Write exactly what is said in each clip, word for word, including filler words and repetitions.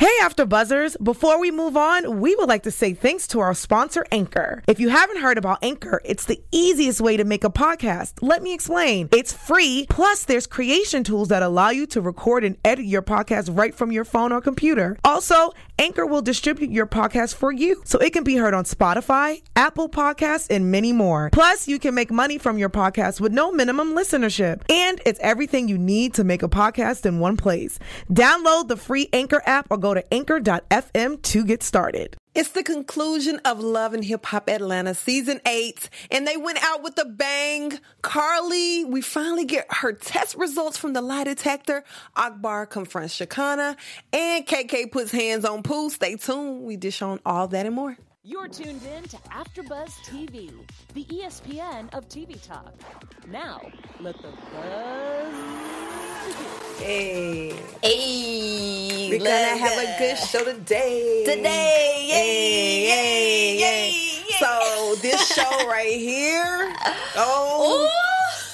Hey, After Buzzers. Before we move on, we would like to say thanks to our sponsor, Anchor. If you haven't heard about Anchor, it's the easiest way to make a podcast. Let me explain. It's free, plus there's creation tools that allow you to record and edit your podcast right from your phone or computer. Also, Anchor will distribute your podcast for you, so it can be heard on Spotify, Apple Podcasts, and many more. Plus, you can make money from your podcast with no minimum listenership. And it's everything you need to make a podcast in one place. Download the free Anchor app or go to anchor dot f m to get started. It's the conclusion of Love and Hip Hop Atlanta season eight, and they went out with a bang. Carly, we finally get her test results from the lie detector. Akbar confronts Shekinah, and K K puts hands on Pooh. Stay tuned. We dish on all that and more. You're tuned in to AfterBuzz T V, the E S P N of T V talk. Now, let the buzz begin. Hey, Hey, we're gonna have a good show today. Today, yay, yay, yay. yay. So this show right here, oh. Ooh.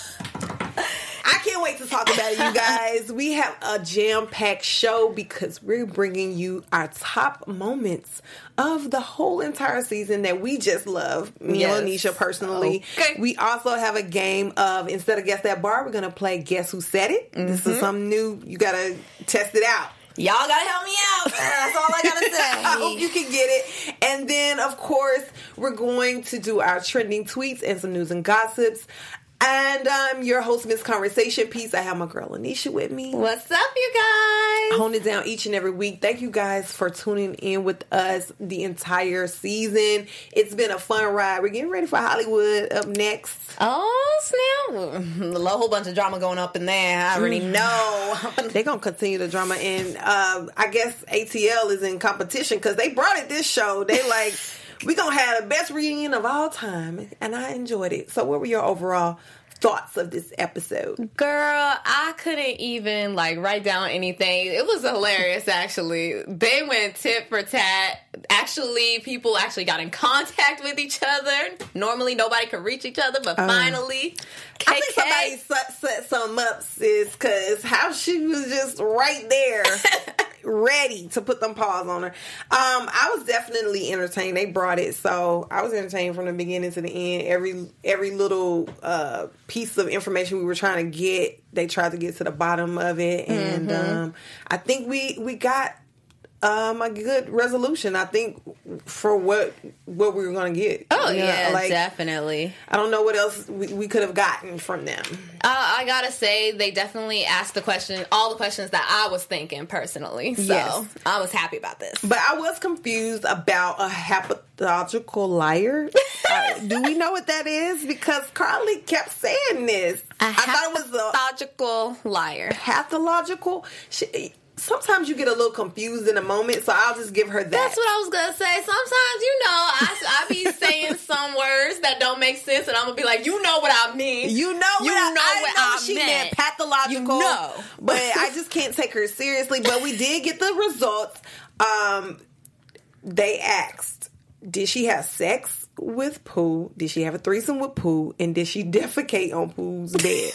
I can't wait to talk about it, you guys. We have a jam-packed show because we're bringing you our top moments of the whole entire season that we just love. Me Yes. and Anisha personally. Okay. We also have a game of, instead of Guess That Bar, we're going to play Guess Who Said It. Mm-hmm. This is something new. You got to test it out. Y'all gotta help me out. That's all I gotta say. I hope you can get it. And then, of course, we're going to do our trending tweets and some news and gossips. And I'm your host, Miss Conversation Piece. I have my girl Anisha with me. What's up, you guys? Hone it down each and every week. Thank you guys for tuning in with us the entire season. It's been a fun ride. We're getting ready for Hollywood up next. Oh, snap. A whole bunch of drama going up in there. I already know. They're going to continue the drama. And uh, I guess A T L is in competition because they brought it this show. They like... We're going to have the best reunion of all time, and I enjoyed it. So what were your overall thoughts of this episode? Girl, I couldn't even, like, write down anything. It was hilarious, actually. They went tit for tat. Actually, people actually got in contact with each other. Normally, nobody could reach each other, but uh, finally... K K. I think somebody set, set some up, sis, because how she was just right there... ready to put them paws on her. Um, I was definitely entertained. They brought it, so I was entertained from the beginning to the end. Every every little uh, piece of information we were trying to get, they tried to get to the bottom of it, and mm-hmm. um, I think we we got um, a good resolution. I think for what what we were going to get. Oh you know, yeah, like, definitely. I don't know what else we, we could have gotten from them. Uh, I gotta say, they definitely asked the question, all the questions that I was thinking personally. So yes. I was happy about this. But I was confused about a pathological liar. uh, do we know what that is? Because Carly kept saying this. A I thought it was a pathological liar. Pathological. She, sometimes you get a little confused in a moment, so I'll just give her that. That's what I was gonna say. Sometimes, you know, I, I be saying some words that don't make sense, and I'm gonna be like, you know what I mean. You know what you I, know I what know I she meant. meant pathological. You know. But I just can't take her seriously. But we did get the results. Um, they asked, did she have sex with Pooh? Did she have a threesome with Pooh? And did she defecate on Pooh's bed?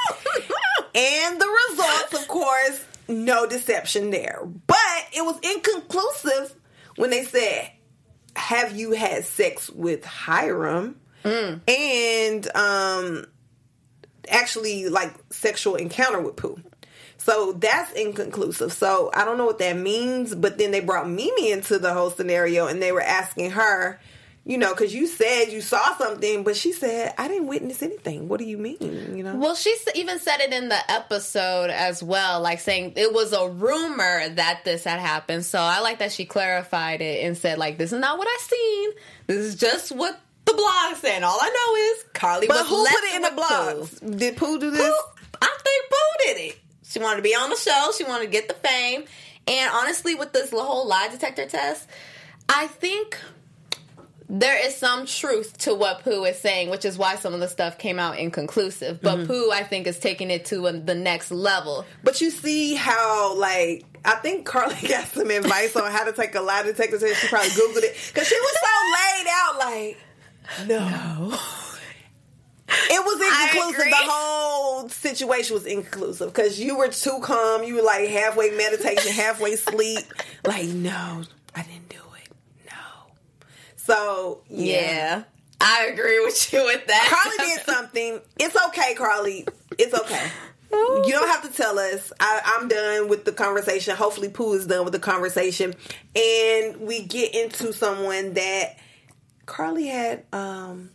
And the results, of course, no deception there. But it was inconclusive when they said, have you had sex with Hiram? Mm. And um, actually, like, sexual encounter with Pooh. So that's inconclusive. So I don't know what that means. But then they brought Mimi into the whole scenario, and they were asking her, you know, because you said you saw something, but she said, I didn't witness anything. What do you mean? You know. Well, she even said it in the episode as well, like saying it was a rumor that this had happened. So I like that she clarified it and said, like, this is not what I seen. This is just what the blog said. All I know is Carly but was who left put it in the blogs? Pooh. Did Pooh do this? Pooh, I think Pooh did it. She wanted to be on the show. She wanted to get the fame. And honestly, with this whole lie detector test, I think there is some truth to what Pooh is saying, which is why some of the stuff came out inconclusive. But mm-hmm. Pooh, I think, is taking it to a, the next level. But you see how, like, I think Carly got some advice on how to take a lie detector test. She probably Googled it. Because she was so laid out, like, no. no. was I inconclusive. agree. The whole situation was inconclusive because you were too calm. You were like halfway meditation, halfway sleep. Like, no, I didn't do it. No. So, yeah. Yeah. I agree with you with that. Carly did something. It's okay, Carly. It's okay. You don't have to tell us. I, I'm done with the conversation. Hopefully, Pooh is done with the conversation. And we get into someone that Carly had um,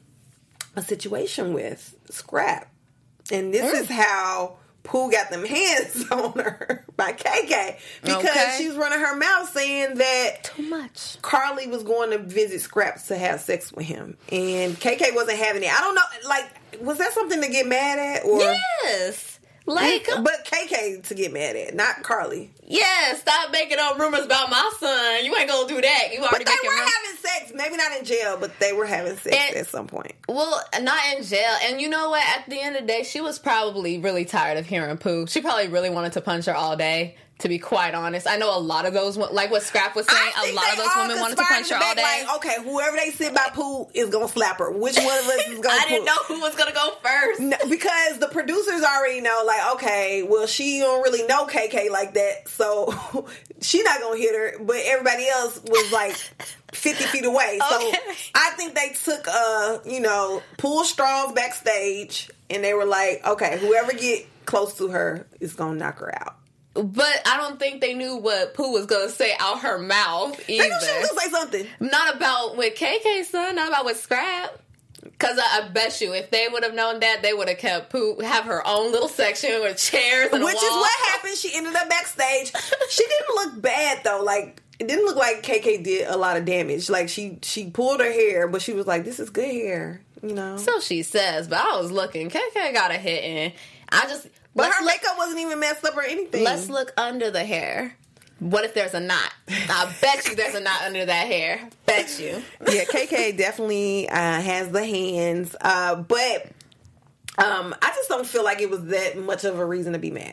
a situation with, Scrap. And this Mm. is how Pooh got them hands on her by K K. Because Okay. she was running her mouth saying that Too much. Carly was going to visit Scraps to have sex with him. And K K wasn't having it. I don't know, like, was that something to get mad at? Or Yes. Like, but K K to get mad at, not Carly. yeah, stop making up rumors about my son. You ain't gonna do that. You But already they making were rumors. having sex. Maybe not in jail, but they were having sex And- at some point. Well, not in jail. And you know what? At the end of the day, she was probably really tired of hearing Pooh. She probably really wanted to punch her all day, to be quite honest. I know a lot of those, like what Scrap was saying, I a think lot they of those all women wanted to conspired punch in her the all back, day. Like, okay, whoever they sit by Pooh is going to slap her. Which one of us is going to I didn't know who was going to go first. No, because the producers already know, like, okay, well, she don't really know K K like that, so she not gonna hit her. But everybody else was like fifty feet away. So Okay. I think they took, uh, you know, pull straws backstage, and they were like, okay, whoever get close to her is gonna knock her out. But I don't think they knew what Pooh was going to say out her mouth either. They knew she was gonna say something. Not about with K K's son, not about with Scrap. Because I, I bet you, if they would have known that, they would have kept Pooh, have her own little section with chairs and Which a is wall. what happened. She ended up backstage. She didn't look bad though. Like, it didn't look like K K did a lot of damage. Like, she she pulled her hair, but she was like, "This is good hair," you know. So she says, but I was looking. K K got a hit in. I just But let's her look, makeup wasn't even messed up or anything. let's look under the hair. What if there's a knot? I bet you there's a knot under that hair. Bet you. Yeah, K K definitely uh, has the hands, uh, but um, I just don't feel like it was that much of a reason to be mad.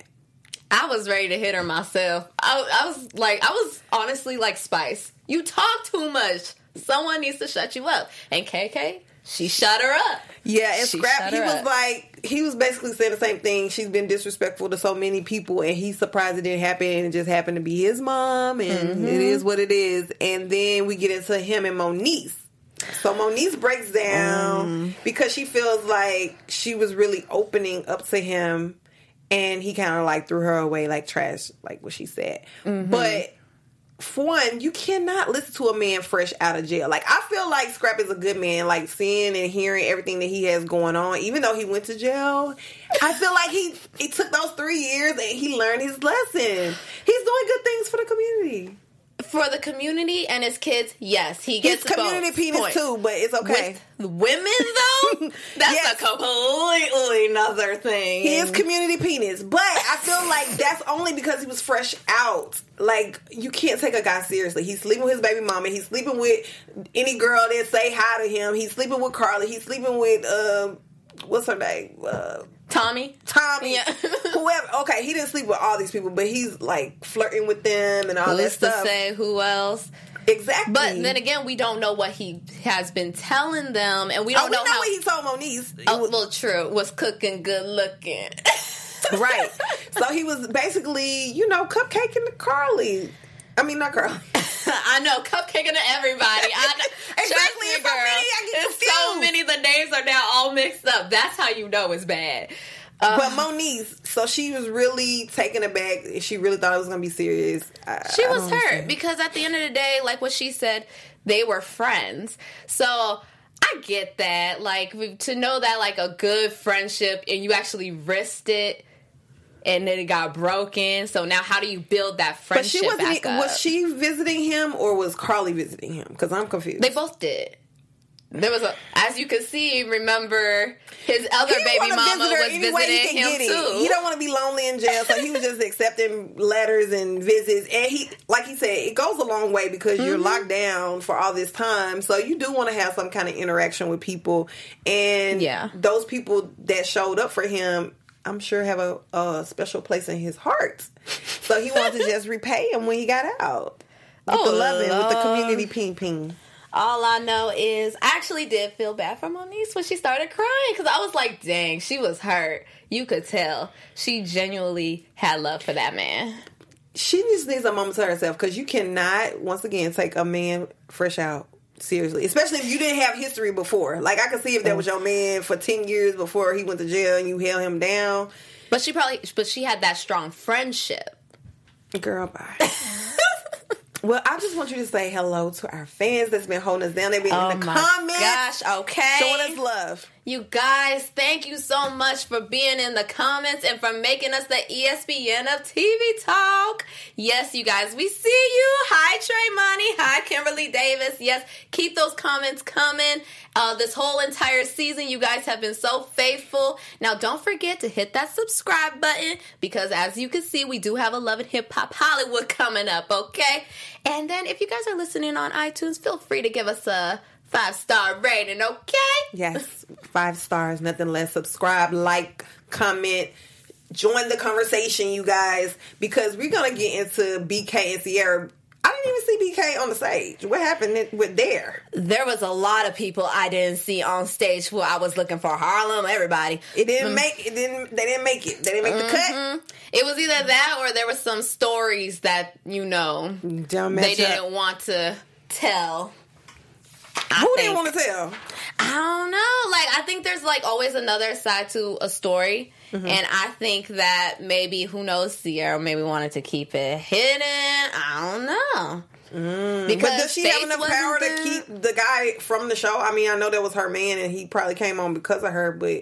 I was ready to hit her myself. I, I was like, I was honestly like, Spice, you talk too much. Someone needs to shut you up. And K K, she shut her up. Yeah, and She Scrap, shut he her was up. like, he was basically saying the same thing. She's been disrespectful to so many people, and he's surprised it didn't happen. And it just happened to be his mom, and Mm-hmm. it is what it is. And then we get into him and Moniece. So Moniece breaks down Mm. because she feels like she was really opening up to him, and he kind of like threw her away like trash, like what she said. Mm-hmm. But for one, you cannot listen to a man fresh out of jail. Like, I feel like Scrap is a good man, like seeing and hearing everything that he has going on, even though he went to jail. I feel like he he took those three years and he learned his lesson. He's doing good things for the community. For the community and his kids, yes, he His gets community both. penis Point. too, but it's okay. With women, though, that's Yes. a completely another thing. He is community penis, but I feel like that's only because he was fresh out. Like, you can't take a guy seriously. He's sleeping with his baby mama. He's sleeping with any girl that say hi to him. He's sleeping with Carly. He's sleeping with uh, what's her name? Uh, Tommy. Tommy. Yeah. Whoever. Okay, he didn't sleep with all these people, but he's like flirting with them and all that Who's to stuff. say who else? Exactly. But then again, we don't know what he has been telling them, and we oh, don't we know, know how. what he told Moniece. It Oh, was- well, true. Was cooking, good looking. Right. So he was basically, you know, cupcaking to Carly. I mean, not Carly. I know, cupcaking to everybody. I know. Exactly. Trust me, It's so girl. many, I get It's so confused. many. The names are now all mixed up. That's how you know it's bad. Uh, But Moniece, so she was really taken aback. She really thought it was going to be serious. I, She I was don't hurt understand. because at the end of the day, like what she said, they were friends. So I get that. Like, to know that, like, a good friendship and you actually risked it and then it got broken. So now how do you build that But she friendship wasn't. back up? Was she visiting him or was Carly visiting him? Because I'm confused. They both did. There was a, as you can see, remember his other He baby wanna mama visit her was any way he visiting can him get it. too. He don't want to be lonely in jail, so he was just accepting letters and visits. And he, like he said, it goes a long way because you're Mm-hmm. locked down for all this time, so you do want to have some kind of interaction with people. And Yeah. those people that showed up for him, I'm sure have a, a special place in his heart. So he wanted to just repay him when he got out with Oh, the loving, with the Lord. community ping ping. All I know is I actually did feel bad for Moniece when she started crying because I was like, dang, she was hurt. You could tell. She genuinely had love for that man. She just needs a moment to herself because you cannot, once again, take a man fresh out seriously. Especially if you didn't have history before. Like, I could see if that was your man for ten years before he went to jail and you held him down. But she probably, but she had that strong friendship. Girl, bye. Well, I just want you to say hello to our fans that's been holding us down. They've been oh in the my comments. Gosh, okay. Showing us love. You guys, thank you so much for being in the comments and for making us the E S P N of T V Talk. Yes, you guys, we see you. Hi, Trey Money. Hi, Kimberly Davis. Yes, keep those comments coming. Uh, this whole entire season, you guys have been so faithful. Now, don't forget to hit that subscribe button because, as you can see, we do have a Love and Hip Hop Hollywood coming up, okay? And then, if you guys are listening on iTunes, feel free to give us a five-star rating, okay? Yes, five stars, nothing less. Subscribe, like, comment, join the conversation, you guys, because we're going to get into B K and Sierra. I didn't even see B K on the stage. What happened with there? There was a lot of people I didn't see on stage who I was looking for. Harlem, everybody. It didn't mm. make it. Didn't they didn't make it? They didn't make mm-hmm. the cut. It was either that or there were some stories that you know Don't they didn't up. want to tell. I Who think. didn't want to tell? I don't know. Like, I think there's, like, always another side to a story. Mm-hmm. And I think that maybe, who knows, Sierra maybe wanted to keep it hidden. I don't know. Mm. Because but does she have enough power to keep the guy from the show? I mean, I know that was her man and he probably came on because of her, but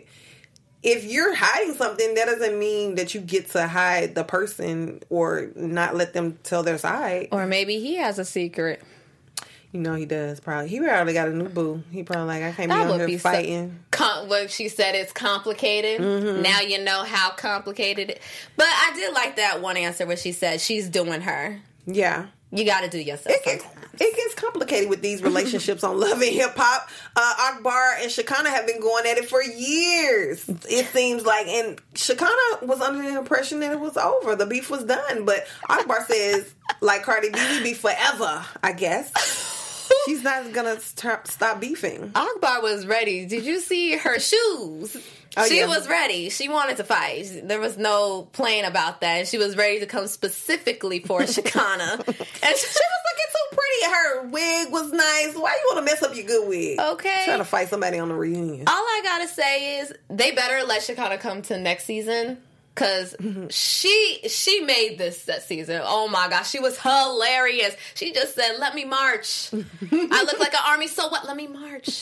if you're hiding something, that doesn't mean that you get to hide the person or not let them tell their side. Or maybe he has a secret. You know he does, probably. He probably got a new boo. He probably like, I can't that be on here be fighting. So, com- what she said, it's complicated. Mm-hmm. Now you know how complicated it. But I did like that one answer where she said she's doing her. Yeah. You got to do yourself. It gets, it gets complicated with these relationships on Love and Hip Hop. Uh, Akbar and Shekinah have been going at it for years. It seems like, and Shekinah was under the impression that it was over. The beef was done. But Akbar says, like Cardi B, we be forever, I guess. She's not gonna st- stop beefing. Akbar was ready. Did you see her shoes? Oh, she yeah. was ready. She wanted to fight. There was no playing about that. And she was ready to come specifically for Shekinah. And she, she was looking so pretty. Her wig was nice. Why you want to mess up your good wig? Okay. Trying to fight somebody on the reunion. All I gotta say is they better let Shekinah come to next season. Cause she she made this that season. Oh my gosh, she was hilarious. She just said, "Let me march. I look like an army. So what? Let me march."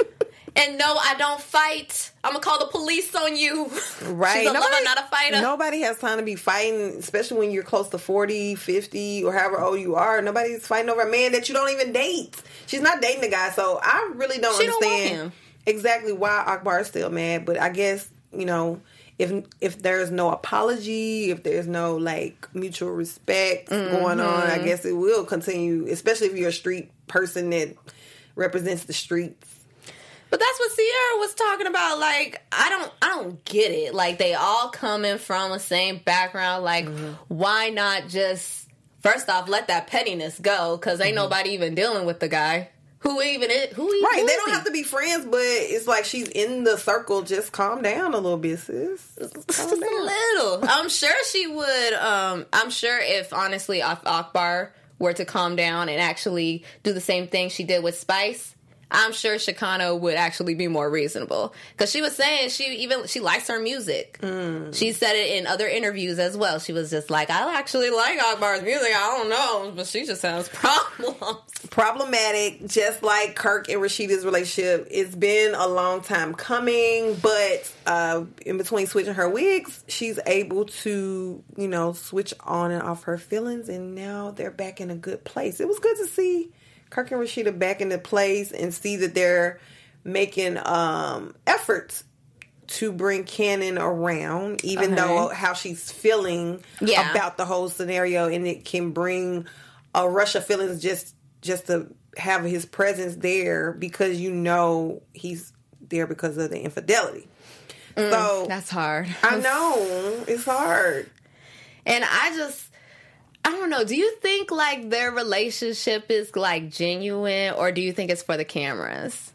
And no, I don't fight. I'm gonna call the police on you. Right? She's a nobody, lover, not a fighter. Nobody has time to be fighting, especially when you're close to forty, fifty, or however old you are. Nobody's fighting over a man that you don't even date. She's not dating the guy, so I really don't she understand don't exactly why Akbar is still mad. But I guess you know. If if there's no apology, if there's no, like, mutual respect mm-hmm. going on, I guess it will continue, especially if you're a street person that represents the streets. But that's what Sierra was talking about. Like, I don't I don't get it. Like, they all coming from the same background. Like, mm-hmm. why not just, first off, let that pettiness go? Because ain't mm-hmm. nobody even dealing with the guy. Who even is? Who even Right, who they is don't he? have to be friends, but it's like she's in the circle. Just calm down a little bit, sis. Just, just a little. I'm sure she would. Um, I'm sure if, honestly, if Akbar were to calm down and actually do the same thing she did with Spice, I'm sure Shekinah would actually be more reasonable. Because she was saying she even she likes her music. Mm. She said it in other interviews as well. She was just like, I actually like Akbar's music. I don't know, but she just has problems. Problematic, just like Kirk and Rashida's relationship. It's been a long time coming, but uh, in between switching her wigs, she's able to, you know, switch on and off her feelings, and now they're back in a good place. It was good to see Kirk and Rashida back into place and see that they're making um, efforts to bring Cannon around, even okay. though how she's feeling yeah. about the whole scenario, and it can bring a rush of feelings just just to have his presence there because you know he's there because of the infidelity. Mm, so that's hard. I know it's hard, and I just. I I don't know. Do you think like their relationship is like genuine, or do you think it's for the cameras?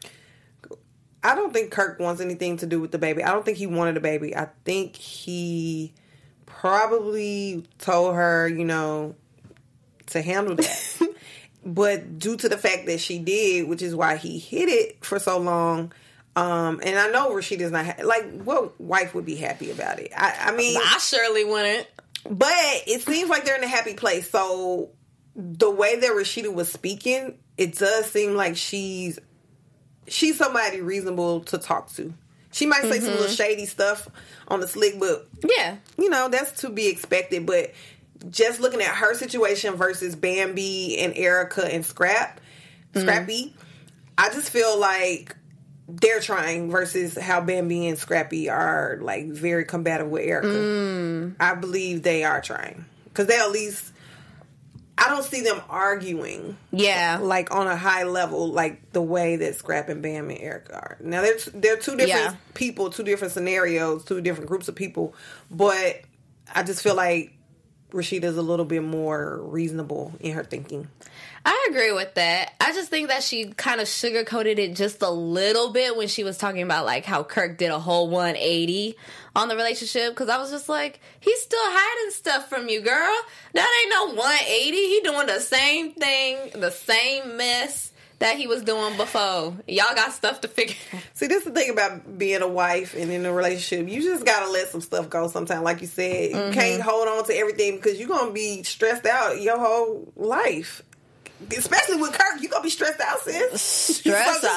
I don't think Kirk wants anything to do with the baby. I don't think he wanted a baby. I think he probably told her, you know, to handle that. But due to the fact that she did, which is why he hid it for so long, um, and I know Rashida's not ha- like, what wife would be happy about it? I, I mean, I surely wouldn't. But it seems like they're in a happy place. So the way that Rashida was speaking, it does seem like she's she's somebody reasonable to talk to. She might say mm-hmm. some little shady stuff on the slick, but yeah, you know, that's to be expected. But just looking at her situation versus Bambi and Erica and Scrap, mm-hmm. Scrappy, I just feel like they're trying versus how Bambi and Scrappy are like very combative with Erica. Mm. I believe they are trying because they at least, I don't see them arguing. Yeah, like on a high level, like the way that Scrap and Bam and Erica are. Now they're they're two different yeah. people, two different scenarios, two different groups of people. But I just feel like Rashida's a little bit more reasonable in her thinking. I agree with that. I just think that she kind of sugarcoated it just a little bit when she was talking about like how Kirk did a whole one eighty on the relationship, because I was just like, he's still hiding stuff from you, girl. That ain't no one eighty. He doing the same thing, the same mess that he was doing before. Y'all got stuff to figure out. See, this is the thing about being a wife and in a relationship. You just gotta let some stuff go sometimes. Like you said, mm-hmm. you can't hold on to everything because you're gonna be stressed out your whole life. Especially with Kirk, you gonna be stressed out, sis. Stress so out.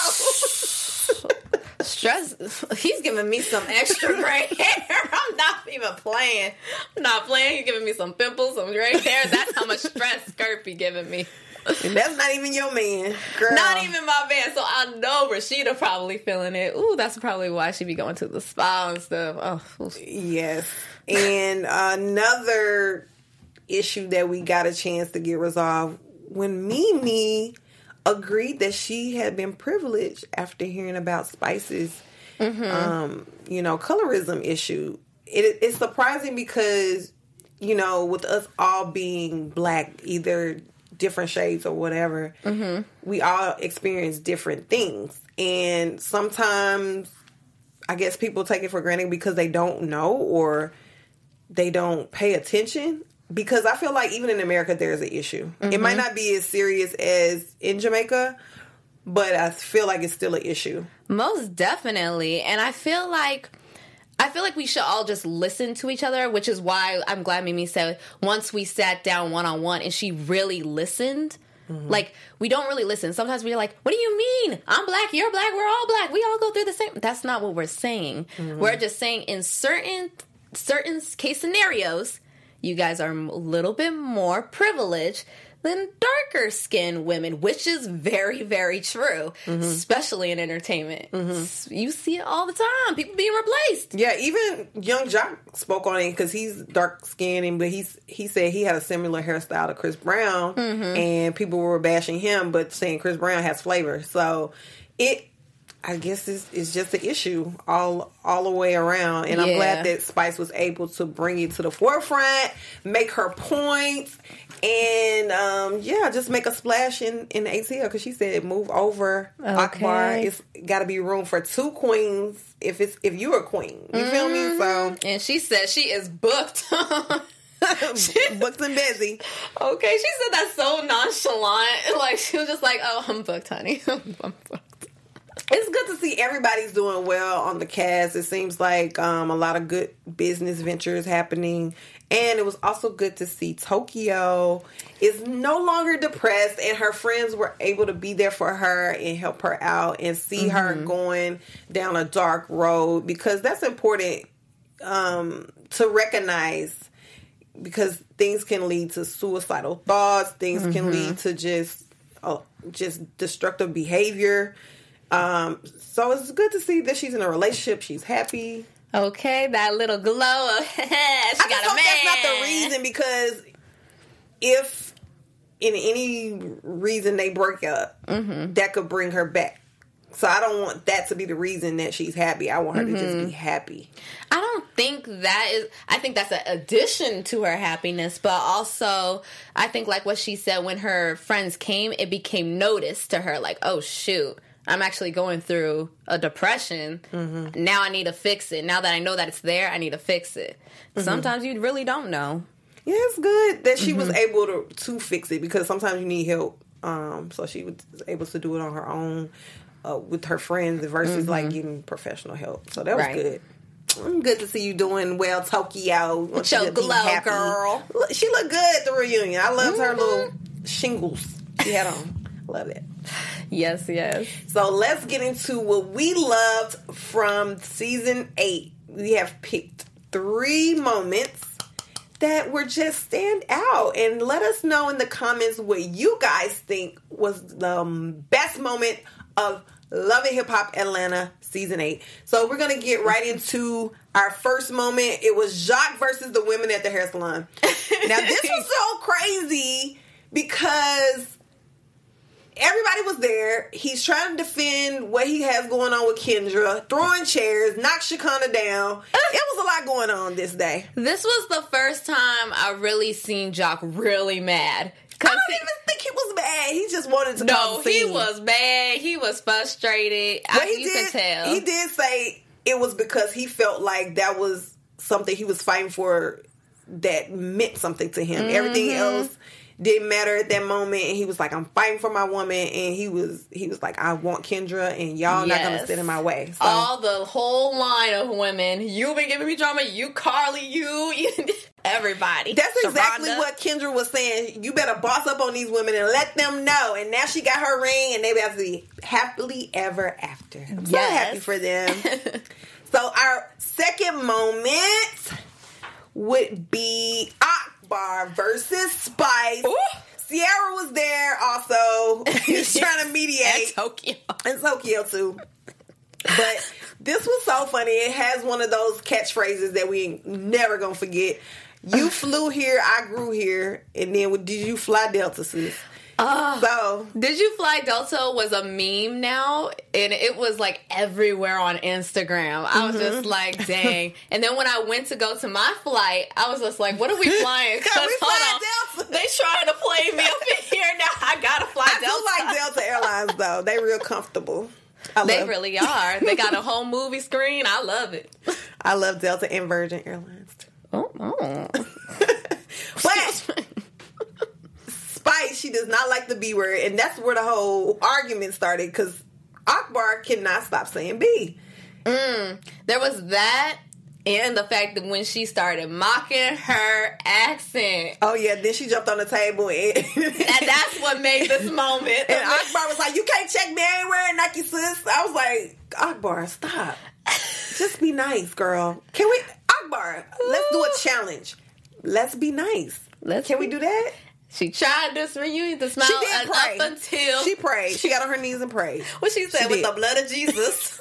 Just let it go. Stress. He's giving me some extra gray hair. I'm not even playing. I'm not playing. He's giving me some pimples, some gray hair. That's how much stress Kirk be giving me. And that's not even your man, girl. Not even my man. So I know Rashida probably feeling it. Ooh, that's probably why she be going to the spa and stuff. Oh, yes. And another issue that we got a chance to get resolved when Mimi agreed that she had been privileged after hearing about Spice's, mm-hmm. um, you know, colorism issue. It, it's surprising because, you know, with us all being black, either different shades or whatever, mm-hmm. we all experience different things. And sometimes I guess people take it for granted because they don't know or they don't pay attention. Because I feel like even in America, there's an issue. Mm-hmm. It might not be as serious as in Jamaica, but I feel like it's still an issue. Most definitely. And I feel like I feel like we should all just listen to each other, which is why I'm glad Mimi said once we sat down one-on-one and she really listened. Mm-hmm. Like, we don't really listen. Sometimes we're like, what do you mean? I'm black, you're black, we're all black. We all go through the same. That's not what we're saying. Mm-hmm. We're just saying in certain certain case scenarios, you guys are a little bit more privileged than darker skinned women, which is very, very true, mm-hmm. especially in entertainment. Mm-hmm. You see it all the time. People being replaced. Yeah, even Young Jock spoke on it because he's dark skinned, but he's he said he had a similar hairstyle to Chris Brown, mm-hmm. and people were bashing him, but saying Chris Brown has flavor. So it, I guess, it's, it's just an issue all all the way around. And yeah. I'm glad that Spice was able to bring it to the forefront, make her points, and um, yeah, just make a splash in, in A T L because she said move over okay. Akbar. It's got to be room for two queens if it's if you're a queen. You mm-hmm. feel me? So and she said she is booked. Booked and busy. Okay, she said that so nonchalant. Like she was just like, "Oh, I'm booked, honey. I'm booked." It's good to see everybody's doing well on the cast. It seems like um, a lot of good business ventures happening. And it was also good to see Tokyo is no longer depressed and her friends were able to be there for her and help her out and see mm-hmm. her going down a dark road, because that's important um, to recognize, because things can lead to suicidal thoughts. Things mm-hmm. can lead to just uh, just destructive behavior. Um, so it's good to see that she's in a relationship. She's happy. Okay, that little glow of she I got a man. That's not the reason, because if in any reason they break up, mm-hmm. that could bring her back So I don't want that to be the reason that she's happy. I want her mm-hmm. to just be happy. I don't think that is, I think that's an addition to her happiness, but also I think like what she said, when her friends came, it became noticed to her like, oh shoot, I'm actually going through a depression. Mm-hmm. Now I need to fix it. Now that I know that it's there, I need to fix it. Mm-hmm. Sometimes you really don't know. Yeah, it's good that she mm-hmm. was able to, to fix it, because sometimes you need help. Um, so she was able to do it on her own. Uh, with her friends versus mm-hmm. like getting professional help. So that was right. good. Mm, good to see you doing well, Tokyo. With your glow, girl. She looked good at the reunion. I loved mm-hmm. her little shingles she had on. Love it. Yes, yes. So let's get into what we loved from season eight. We have picked three moments that were just stand out, and let us know in the comments what you guys think was the um, best moment of Love and Hip Hop Atlanta season eight. So we're gonna get right into our first moment. It was Jacques versus the women at the hair salon. Now this was so crazy because everybody was there. He's trying to defend what he has going on with Kendra, throwing chairs, knocked Shekinah down. It was a lot going on this day. This was the first time I really seen Jacques really mad. I don't he, even think he was mad. He just wanted to no, cause a scene. he was mad. He was frustrated. But I, he you did, could tell. He did say it was because he felt like that was something he was fighting for that meant something to him. Mm-hmm. Everything else didn't matter at that moment. And he was like, I'm fighting for my woman. And he was he was like, I want Kendra, and y'all yes. not going to sit in my way. So, all the whole line of women. You've been giving me drama. You, Carly, you... Everybody. That's exactly Sharonda. What Kendra was saying. You better boss up on these women and let them know. And now she got her ring, and they have to be happily ever after. I'm yes. so happy for them. So our second moment would be Akbar versus Spice. Ooh. Sierra was there also. He's trying to mediate. And Tokyo. And Tokyo too. But this was so funny. It has one of those catchphrases that we ain't never gonna forget. You flew here, I grew here, and then did you fly Delta, sis? Uh, so, Did You Fly Delta was a meme now, and it was like everywhere on Instagram. I was mm-hmm. just like, dang. And then when I went to go to my flight, I was just like, what are we flying? Because hold on, Delta. They trying to play me up in here now. I gotta fly I Delta. I do like Delta Airlines though. They real comfortable. I they love really are. They got a whole movie screen. I love it. I love Delta and Virgin Airlines too. Oh, oh. But Spice, she does not like the B word, and that's where the whole argument started, because Akbar cannot stop saying B. Mm, there was that, and the fact that when she started mocking her accent. Oh yeah, then she jumped on the table, and, and that's what made this moment. And Akbar was like, "You can't check me, I ain't wearing Nike, sis." I was like, Akbar, stop. Just be nice, girl. Can we, Akbar? Let's do a challenge. Let's be nice. Let's. Can we do that? She tried this reunion to smile she did pray. up until she prayed. She got on her knees and prayed. What she said she with did. The blood of Jesus.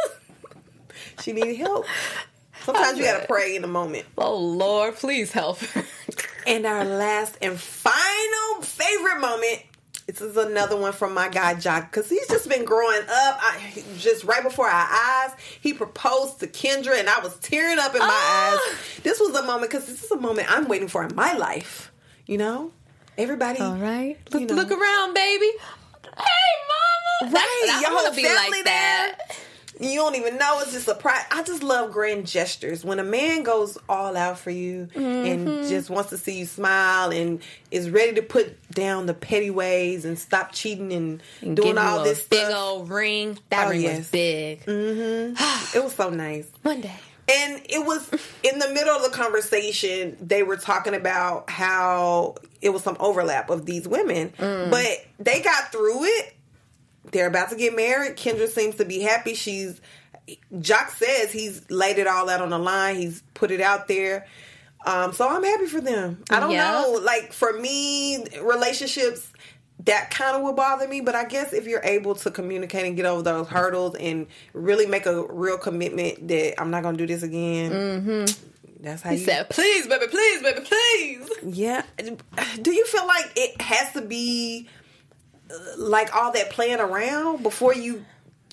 She needed help. Sometimes you gotta pray in the moment. Oh Lord, please help her. And our last and final favorite moment. This is another one from my guy Jacques, because he's just been growing up. I, just right before our eyes, he proposed to Kendra, and I was tearing up in my oh. eyes. This was a moment, because this is a moment I'm waiting for in my life. You know, everybody. All right, look, you know. Look around, baby. Hey, mama. Right, That's, your whole be family like there. That. You don't even know. It's just a pride. I just love grand gestures. When a man goes all out for you mm-hmm. and just wants to see you smile and is ready to put down the petty ways and stop cheating and, and doing all this big stuff. Big old ring. That oh, ring yes. was big. Mm-hmm. It was so nice. One day. And it was in the middle of the conversation, they were talking about how it was some overlap of these women. Mm. But they got through it. They're about to get married. Kendra seems to be happy. She's, Jacques says he's laid it all out on the line. He's put it out there. Um, so I'm happy for them. I don't yeah. know. Like, for me, relationships, that kind of would bother me. But I guess if you're able to communicate and get over those hurdles and really make a real commitment that I'm not going to do this again. Mm-hmm. That's how he you said, please, baby, please, baby, please. Yeah. Do you feel like it has to be like all that playing around before you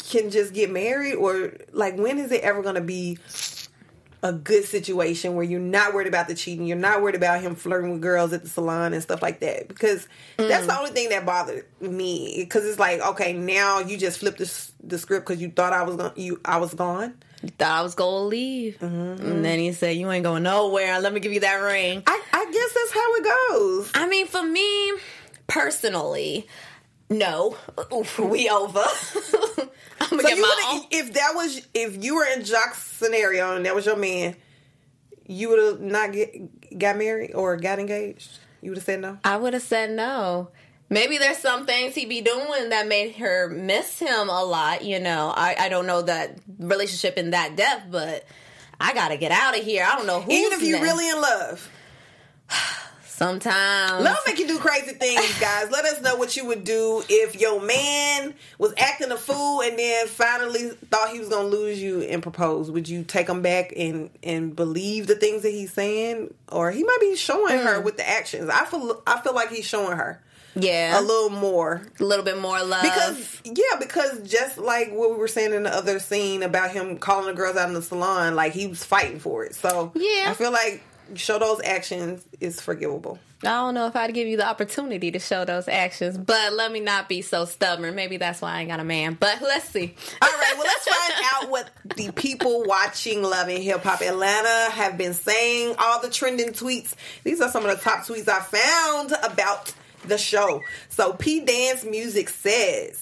can just get married, or like when is it ever going to be a good situation where you're not worried about the cheating, you're not worried about him flirting with girls at the salon and stuff like that? Because mm. that's the only thing that bothered me. Because it's like, okay, now you just flipped the, the script because you thought I was gonna, you I was gone. You thought I was gonna leave, mm-hmm. and then he said, "You ain't going nowhere. Let me give you that ring." I, I guess that's how it goes. I mean, for me personally, no, we over. I'm gonna so get you my own. If that was, if you were in Jacques' scenario and that was your man, you would have not get got married or got engaged. You would have said no. I would have said no. Maybe there's some things he be doing that made her miss him a lot. You know, I, I don't know that relationship in that depth, but I gotta get out of here. I don't know who's even if you're next. really in love. Sometimes love make you do crazy things, guys. Let us know what you would do if your man was acting a fool and then finally thought he was gonna lose you and propose. Would you take him back and and believe the things that he's saying, or he might be showing mm. her with the actions? I feel I feel like he's showing her. Yeah. A little more. A little bit more love. Because, yeah, because just like what we were saying in the other scene about him calling the girls out in the salon, like he was fighting for it. So, yeah. I feel like show those actions is forgivable. I don't know if I'd give you the opportunity to show those actions, but let me not be so stubborn. Maybe that's why I ain't got a man. But let's see. All right, well, let's find out what the people watching Love and Hip Hop Atlanta have been saying. All the trending tweets. These are some of the top tweets I found about the show. So P Dance Music says,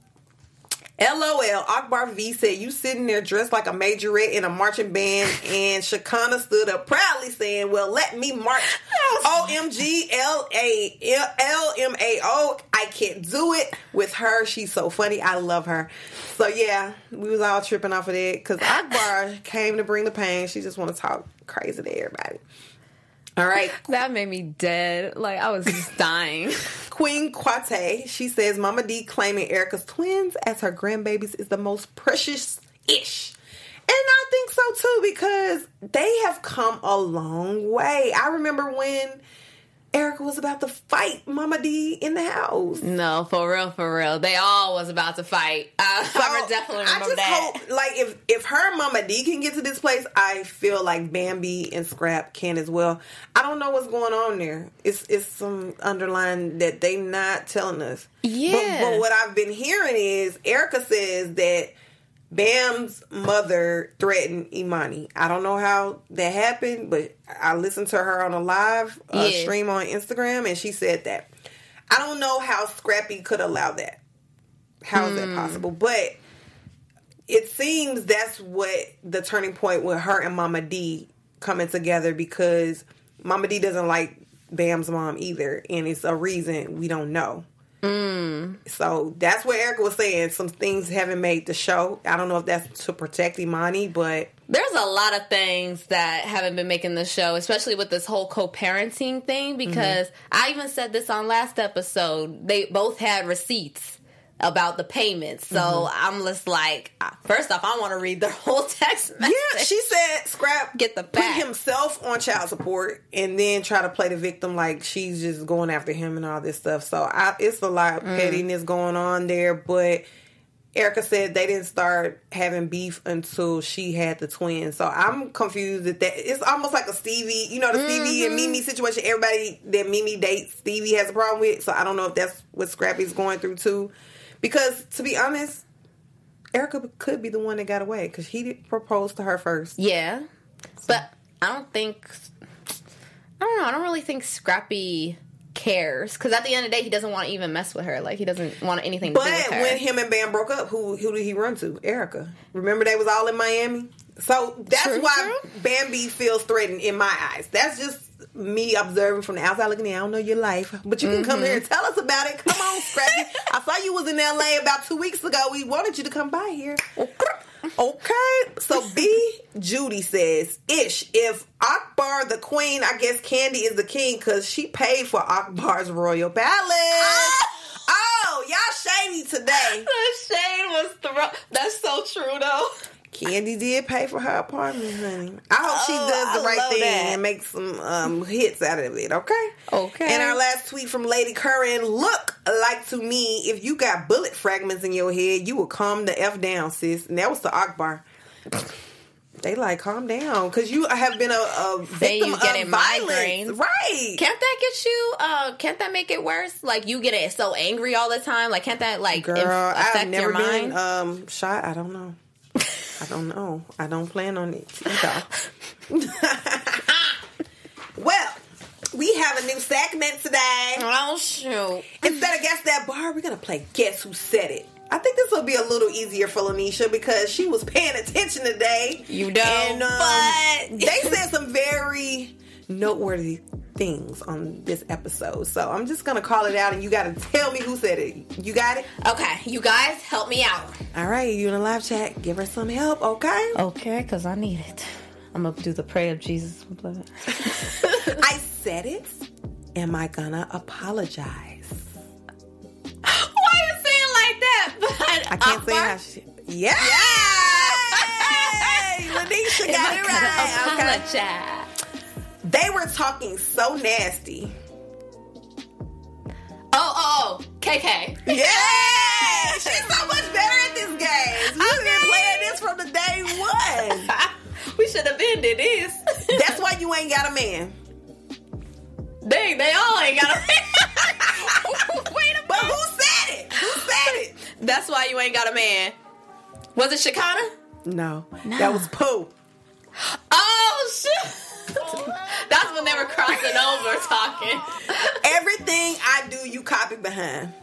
LOL, Akbar V said, you sitting there dressed like a majorette in a marching band, and Shakana stood up proudly saying, well, let me march. O M G, L A L M A O, I can't do it with her. She's so funny. I love her. So yeah, we was all tripping off of that because Akbar came to bring the pain. She just want to talk crazy to everybody. All right. That made me dead. Like, I was just dying. Queen Quate, she says, Mama D claiming Erica's twins as her grandbabies is the most precious-ish. And I think so, too, because they have come a long way. I remember when Erica was about to fight Mama D in the house. No, for real, for real. They all was about to fight. I, so I definitely remember I just that. Hope, like, if, if her and Mama D can get to this place, I feel like Bambi and Scrap can as well. I don't know what's going on there. It's it's some underlying that they not telling us. Yeah. But, but what I've been hearing is Erica says that Bam's mother threatened Imani. I don't know how that happened, but I listened to her on a live uh, yeah. stream on Instagram, and she said that. I don't know how Scrappy could allow that. How is mm. that possible? But it seems that's what the turning point with her and Mama D coming together, because Mama D doesn't like Bam's mom either, and it's a reason we don't know. Mm. So that's what Erica was saying. Some things haven't made the show. I don't know if that's to protect Imani, but there's a lot of things that haven't been making the show, especially with this whole co-parenting thing, because mm-hmm. I even said this on last episode. They both had receipts about the payments. So mm-hmm. I'm just like, first off, I want to read the whole text message. Yeah, she said Scrap get the put facts. himself on child support and then try to play the victim like she's just going after him and all this stuff. So I, it's a lot of mm. pettiness going on there. But Erica said they didn't start having beef until she had the twins. So I'm confused at that. It's almost like a Stevie, you know, the mm-hmm. Stevie and Mimi situation. Everybody that Mimi dates, Stevie has a problem with. So I don't know if that's what Scrappy's going through too. Because, to be honest, Erica could be the one that got away because he proposed to her first. Yeah. So. But I don't think... I don't know. I don't really think Scrappy cares. Because at the end of the day, he doesn't want to even mess with her. Like, he doesn't want anything to but do with her. But when him and Bam broke up, who who did he run to? Erica. Remember they was all in Miami? So that's true, why true. Bambi feels threatened in my eyes. That's just me observing from the outside looking in. I don't know your life, but you can mm-hmm. come here and tell us about it. Come on, Scrappy. I saw you was in L A about two weeks ago. We wanted you to come by here. Okay. So B. Judy says, Ish, if Akbar the queen, I guess Candy is the king because she paid for Akbar's royal palace. Oh, y'all shady today. The shade was thrown. That's so true, though. Candy did pay for her apartment, honey. I hope she Oh, does the I right love thing that. and makes some um, hits out of it, okay? Okay. And our last tweet from Lady Curran, look like to me, if you got bullet fragments in your head, you will calm the F down, sis. And that was the Akbar. They like, calm down, because you have been a, a victim you of getting violence. migraines. Right. Can't that get you, uh, can't that make it worse? Like, you get it so angry all the time? Like, can't that, like, Girl, inf- I've affect never your mind? been um, shot. I don't know. I don't know. I don't plan on it either. Well, we have a new segment today. Oh, shoot. Instead of Guess That Bar, we're going to play Guess Who Said It. I think this will be a little easier for Lanisha because she was paying attention today. You know, and, um, but... they said some very noteworthy things on this episode. So I'm just going to call it out and you got to tell me who said it. You got it? Okay, you guys, help me out. All right, you in the live chat. Give her some help, okay? Okay, because I need it. I'm going to do the prayer of Jesus. I said it. Am I going to apologize? Why are you saying like that? But I can't say how she... Yeah! Yay! Lanisha got it right. Okay. Apologize. They were talking so nasty. Oh, oh, oh, K K. Yeah! She's so much better at this game. We've been playing this from the day one. We should have ended this. That's why you ain't got a man. Dang, they all ain't got a man. Wait a But minute. who said it? Who said it? That's why you ain't got a man. Was it Shekinah? No, that was Pooh. Oh, shit. That's when they were crossing over talking. Everything I do, you copy behind.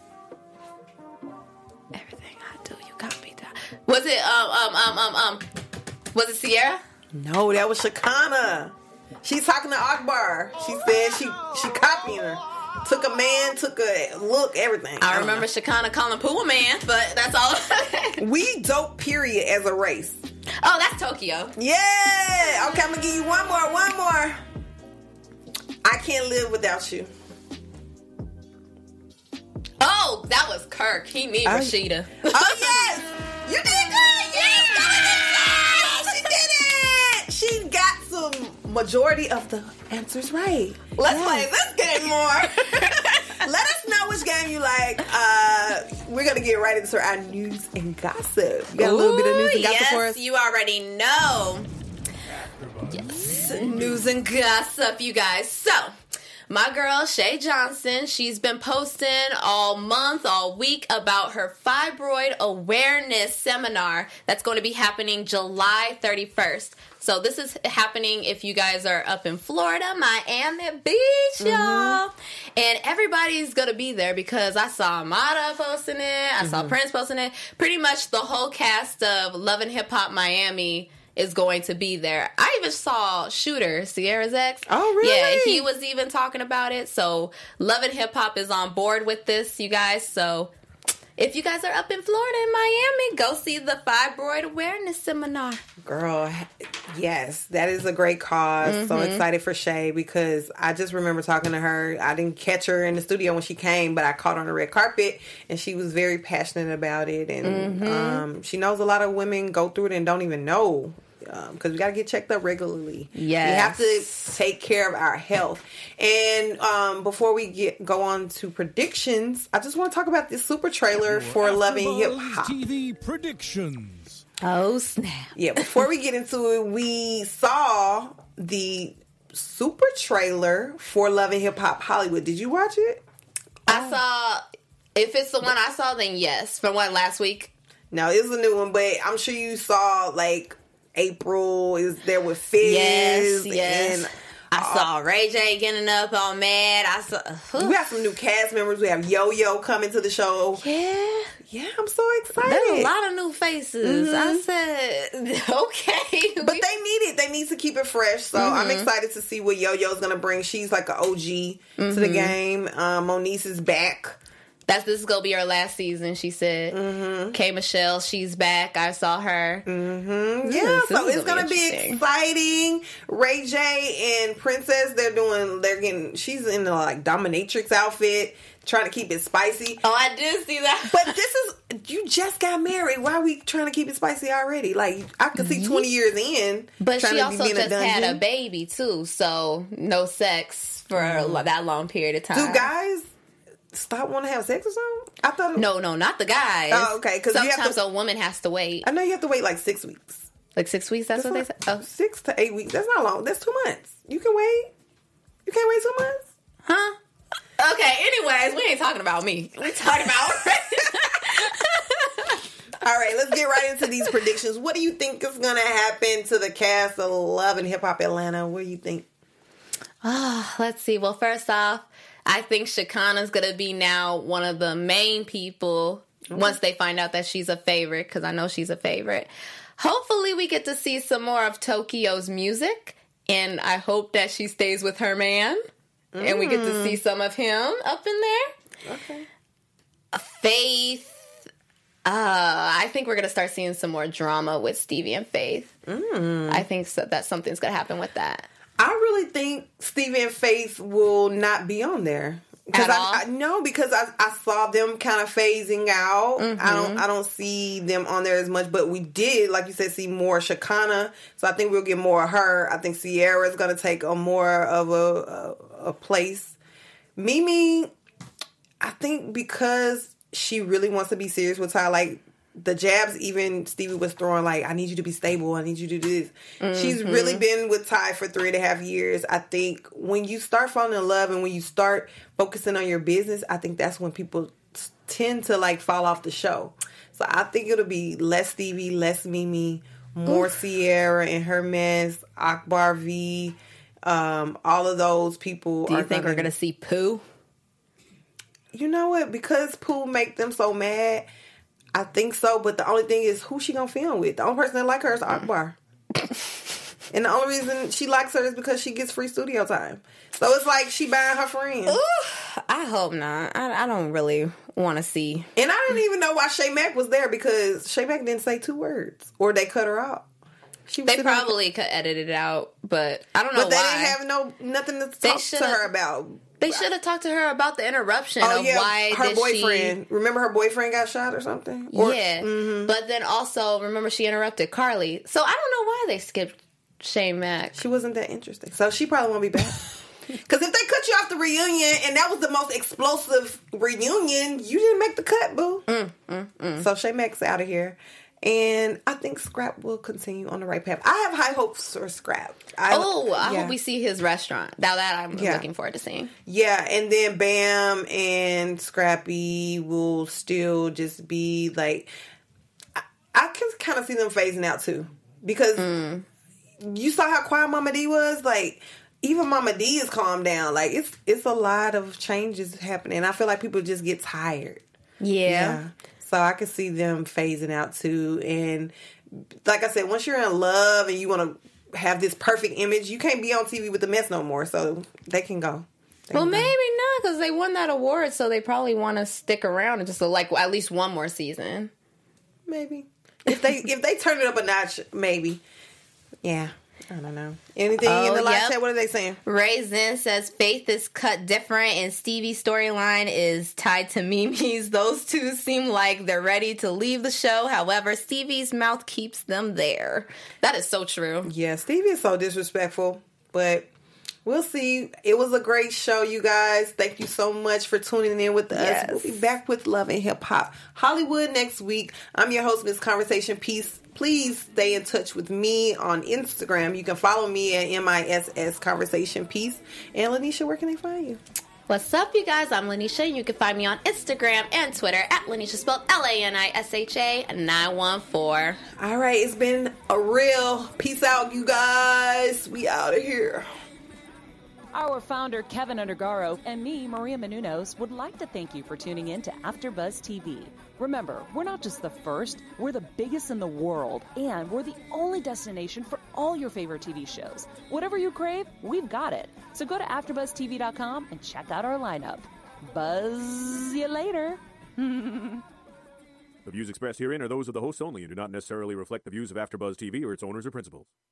Everything I do, you got me down. Was it, um, um, um, um, um, was it Sierra? No, that was Shekinah. She's talking to Akbar. She said she she copying her. Took a man, took a look, everything. I, don't remember know. Shekinah calling Pooh a man, but that's all. We dope, period, as a race. Oh, that's Tokyo. Yeah. Okay, I'm gonna give you one more, one more. I can't live without you. Oh, that was Kirk. He need I- Rashida. Oh yes, you did good. Yes, she did it. She got some majority of the answers right. Let's Yes. play this game more. Let us know which game you like. Uh, we're gonna get right into our news and gossip. You got a little bit of news and gossip yes, for us? you already know. Yes, news and gossip, you guys. So, my girl Shay Johnson, she's been posting all month, all week about her fibroid awareness seminar that's going to be happening July thirty-first. So this is happening if you guys are up in Florida, Miami Beach, y'all. And everybody's going to be there because I saw Amada posting it. I saw Prince posting it. Pretty much the whole cast of Love and Hip Hop Miami is going to be there. I even saw Shooter, Sierra's ex. Oh, really? Yeah, he was even talking about it. So Love and Hip Hop is on board with this, you guys. So if you guys are up in Florida and Miami, go see the Fibroid Awareness Seminar. Girl, yes, that is a great cause. So excited for Shay because I just remember talking to her. I didn't catch her in the studio when she came, but I caught her on the red carpet and she was very passionate about it. And um, she knows a lot of women go through it and don't even know. Because um, we got to get checked up regularly. Yes. We have to take care of our health. And um, before we get go on to predictions, I just want to talk about this super trailer for Loving Hip Hop. T V predictions. Oh, snap. Yeah, before we get into it, we saw the super trailer for Loving Hip Hop Hollywood. Did you watch it? I saw, if it's the one I saw, then yes. From what, last week? No, it was a new one, but I'm sure you saw, like, April is there with Fizz. Yes, yes. And I saw Ray J getting up all mad. I saw. we got some new cast members. We have Yo-Yo coming to the show. Yeah. Yeah, I'm so excited. There's a lot of new faces. I said, okay. But they need it. They need to keep it fresh. So I'm excited to see what Yo-Yo's going to bring. She's like an O G to the game. Um, Moniece is back. That's this is gonna be her last season, she said. Mm-hmm. K Michelle, she's back. I saw her. Mm-hmm. Yeah, so it's gonna be, be exciting. Ray J and Princess, they're doing. They're getting. She's in the like dominatrix outfit, trying to keep it spicy. Oh, I did see that. But this is you just got married. Why are we trying to keep it spicy already? Like I could see twenty years in. But she also just a had a baby too, so no sex for mm. that long period of time. Do guys stop wanting to have sex or something? I thought it was... no, no, not the guys. Oh, okay. Because sometimes to... a woman has to wait. I know you have to wait like six weeks. Like six weeks? That's, that's what not... they said. Oh. Six to eight weeks. That's not long. That's two months. You can wait. You can't wait two months, huh? Okay. Anyways, we ain't talking about me. We talking about. All right, let's get right into these predictions. What do you think is going to happen to the cast of Love and Hip Hop Atlanta? What do you think? Oh, let's see. Well, first off, I think Shekinah's going to be now one of the main people okay. once they find out that she's a favorite, because I know she's a favorite. Hopefully we get to see some more of Tokyo's music, and I hope that she stays with her man, mm. and we get to see some of him up in there. Okay. Faith. Uh, I think we're going to start seeing some more drama with Stevie and Faith. Mm. I think so, that something's going to happen with that. I really think Stevie and Faith will not be on there. At I, all? I, no, because I, I saw them kind of phasing out. Mm-hmm. I don't I don't see them on there as much, but we did, like you said, see more Shekinah. So I think we'll get more of her. I think Sierra's going to take a more of a, a, a place. Mimi, I think because she really wants to be serious with Ty, like the jabs even Stevie was throwing, like, I need you to be stable, I need you to do this. Mm-hmm. She's really been with Ty for three and a half years. I think when you start falling in love and when you start focusing on your business, I think that's when people tend to like fall off the show. So I think it'll be less Stevie, less Mimi, more Oof. Sierra and Hermes, Akbar V, um, all of those people. Do you are think gonna, we're going to see Pooh? You know what? Because Pooh make them so mad, I think so, but the only thing is who she gonna film with. The only person that like her is Akbar. And the only reason she likes her is because she gets free studio time. So it's like she buying her friends. Ooh, I hope not. I, I don't really want to see. And I didn't even know why Shay Mack was there because Shay Mack didn't say two words. Or they cut her out. She they probably could edit it out, but I don't know but they why. didn't have no nothing to talk to her about. They should have talked to her about the interruption oh, of yeah, why her did boyfriend. She... Remember her boyfriend got shot or something? Or, yeah, mm-hmm. But then also remember she interrupted Carly. So I don't know why they skipped Shay Mack. She wasn't that interesting. So she probably won't be back. Because if they cut you off the reunion and that was the most explosive reunion, you didn't make the cut, boo. Mm, mm, mm. So Shay Mack's out of here. And I think Scrap will continue on the right path. I have high hopes for Scrap. I, oh, I yeah. hope we see his restaurant. Now that I'm yeah. looking forward to seeing. Yeah, and then Bam and Scrappy will still just be like... I, I can kind of see them phasing out too. Because mm. you saw how quiet Mama D was? Like... Even Mama D is calmed down. Like, it's it's a lot of changes happening. I feel like people just get tired. Yeah. yeah. So I can see them phasing out too. And like I said, once you're in love and you want to have this perfect image, you can't be on T V with the mess no more. So they can go. They well, can maybe go. not because they won that award. So they probably want to stick around and just like at least one more season. Maybe. If they if they turn it up a notch, maybe. Yeah. I don't know. Anything oh, in the live yep. chat? What are they saying? Ray Zen says Faith is cut different and Stevie's storyline is tied to Mimi's. Those two seem like they're ready to leave the show. However, Stevie's mouth keeps them there. That is so true. Yeah, Stevie is so disrespectful, but we'll see. It was a great show, you guys. Thank you so much for tuning in with us. Yes. We'll be back with Love and Hip Hop Hollywood next week. I'm your host, Miss Conversation Peace. Please stay in touch with me on Instagram. You can follow me at M I S S Conversation Peace. And Lanisha, where can they find you? What's up, you guys? I'm Lanisha. You can find me on Instagram and Twitter at Lanisha, spelled L A N I S H A nine one four. All right, it's been a real peace out, you guys. We out of here. Our founder, Kevin Undergaro, and me, Maria Menounos, would like to thank you for tuning in to AfterBuzz T V. Remember, we're not just the first, we're the biggest in the world, and we're the only destination for all your favorite T V shows. Whatever you crave, we've got it. So go to after buzz t v dot com and check out our lineup. Buzz you later. The views expressed herein are those of the hosts only and do not necessarily reflect the views of AfterBuzz T V or its owners or principals.